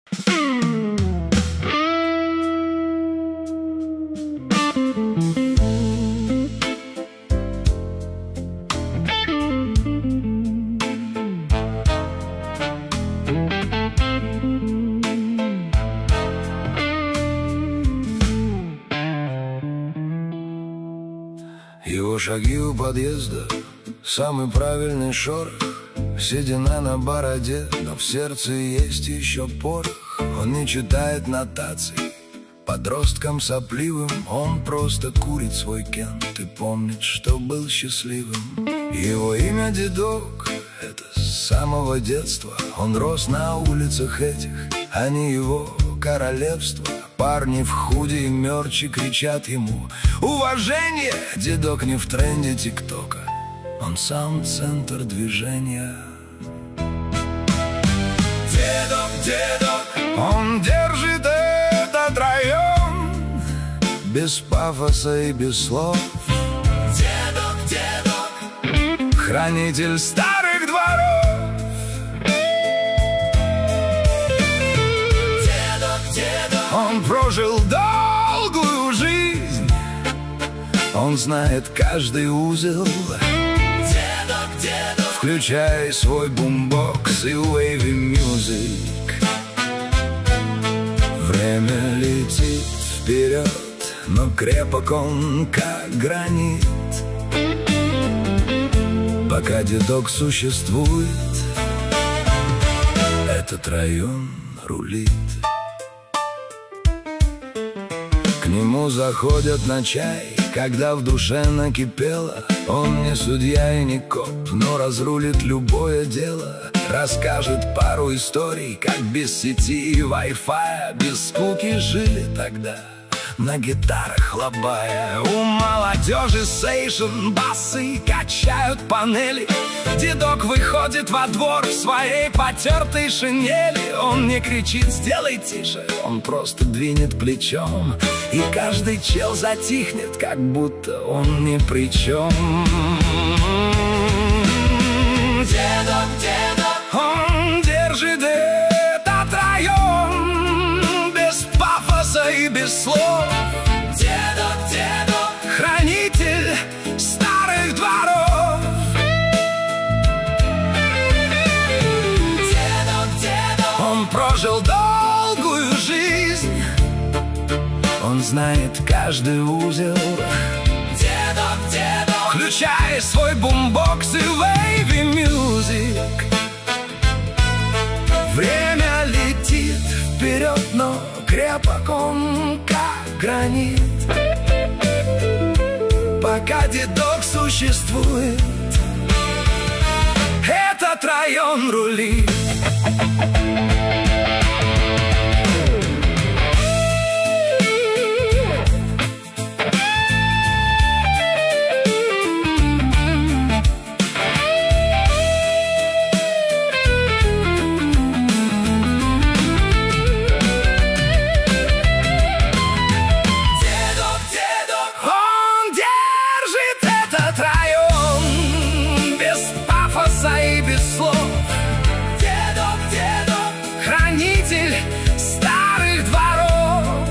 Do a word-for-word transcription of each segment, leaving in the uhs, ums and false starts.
Его шаги у подъезда, самый правильный шорох, седина на бороде, но в сердце есть еще порох. Он не читает нотаций подросткам сопливым, он просто курит свой кент и помнит, что был счастливым. Его имя Дедок, это с самого детства. Он рос на улицах этих, а не его королевство. Парни в худи и мерче кричат ему уважение. Дедок не в тренде тиктока, он сам центр движения. Дедок, дедок, он держит этот район без пафоса и без слов. Дедок, дедок, хранитель старых дворов. Дедок, дедок, он прожил долгую жизнь, он знает каждый узел. Дедок, дедок, включай свой бумбокс и wavy music. Время летит вперед, но крепок он, как гранит. Пока Дедок существует, этот район рулит. К нему заходят на чай, когда в душе накипело. Он не судья и не коп, но разрулит любое дело. Расскажет пару историй, как без сети и вай-фая, без скуки жили тогда, на гитарах лобая. У молодежи сейшн, басы качают панели. Дедок выходит во двор в своей потертой шинели. Он не кричит «сделай тише», он просто двинет плечом, и каждый чел затихнет, как будто он ни при чем. Дедок, дедок, он держит этот район без пафоса и без слов. Дедок, дедок, хранитель старых дворов. Дедок, дедок, он прожил долгую жизнь, он знает каждый узел. Дедок, дедок, включай свой бумбокс и wavy music. Время летит вперед, но крепок он, как гранит. Пока Дедок существует, этот район рулит. Старых дворов.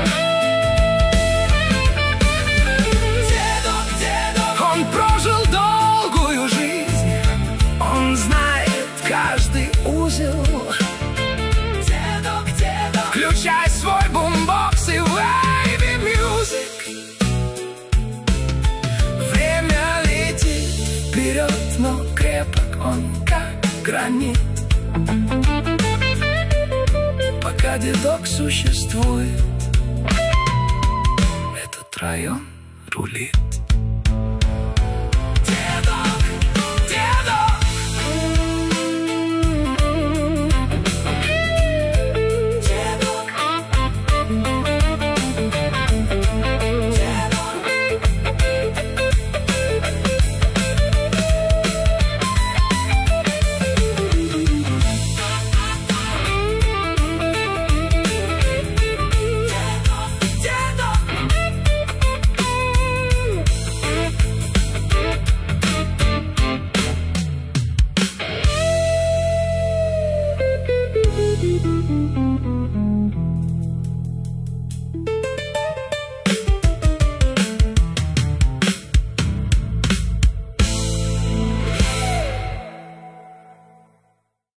Дедок, дедок, он прожил долгую жизнь, он знает каждый узел. Дедок, дедок, включай свой бумбокс и wavy music. Время летит вперед, но крепок он, как гранит. Пока Дедок существует, этот район рулит.